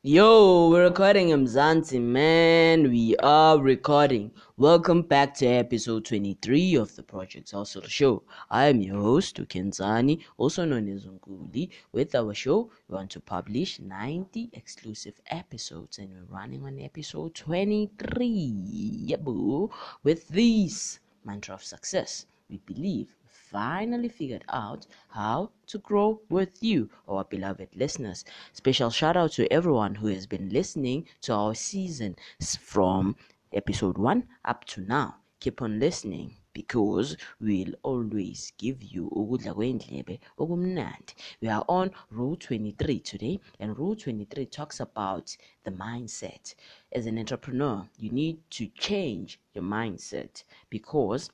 Yo, we're recording Mzansi, man. We are recording. Welcome back to episode 23 of the Project Hustle Show. I am your host, Ukenzani, also known as Nguli. With our show, we want to publish 90 exclusive episodes, and we're running on episode 23. Yeah, boo. With this mantra of success, we believe finally figured out how to grow with you, our beloved listeners. Special shout out to everyone who has been listening to our season from episode 1 up to now. Keep on listening because we'll always give you ukudla kwendlebe okumnandi. We are on Rule 23 today, and Rule 23 talks about the mindset. As an entrepreneur, you need to change your mindset because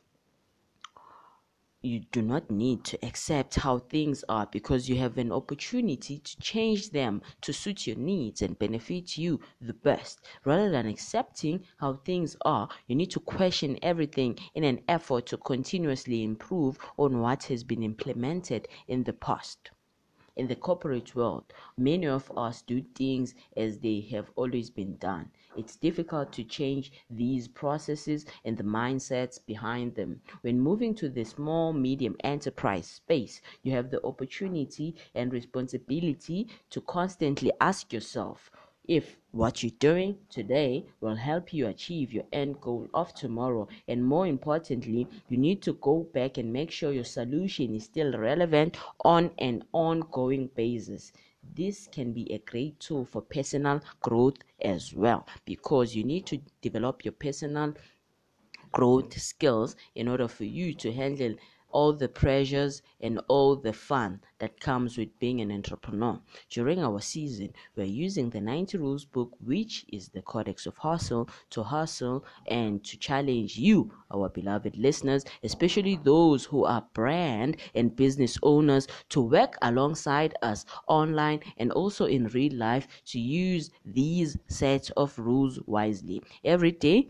you do not need to accept how things are because you have an opportunity to change them to suit your needs and benefit you the best. Rather than accepting how things are, you need to question everything in an effort to continuously improve on what has been implemented in the past. In the corporate world, many of us do things as they have always been done. It's difficult to change these processes and the mindsets behind them. When moving to the small, medium enterprise space, you have the opportunity and responsibility to constantly ask yourself if what you're doing today will help you achieve your end goal of tomorrow. And more importantly, you need to go back and make sure your solution is still relevant on an ongoing basis. This can be a great tool for personal growth as well, because you need to develop your personal growth skills in order for you to handle all the pressures and all the fun that comes with being an entrepreneur. During our season, we're using the 90 Rules book, which is the Codex of Hustle, to hustle and to challenge you, our beloved listeners, especially those who are brand and business owners, to work alongside us online and also in real life to use these sets of rules wisely. Every day,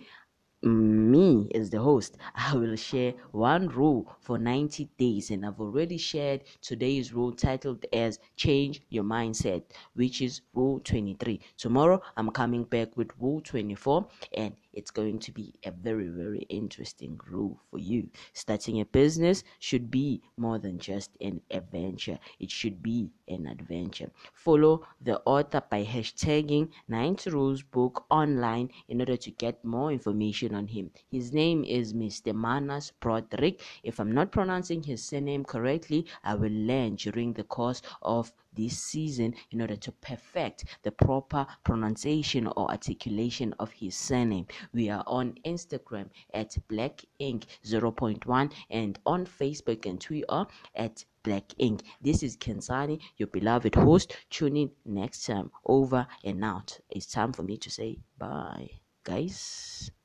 me as the host, I will share one rule for 90 days, and I've already shared today's rule titled as Change Your Mindset, which is Rule 23. Tomorrow I'm coming back with Rule 24, and it's going to be a very, very interesting rule for you. Starting a business should be more than just an adventure, it should be an adventure. Follow the author by hashtagging 90 Rules book online in order to get more information on him. His name is Mr. Manas Broderick. If I'm not pronouncing his surname correctly, I will learn during the course of this season in order to perfect the proper pronunciation or articulation of his surname. We are on Instagram at Black Ink 0.1 and on Facebook and Twitter at Black Ink. This is Kenzani, your beloved host. Tune in next time. Over and out. It's time for me to say bye, guys.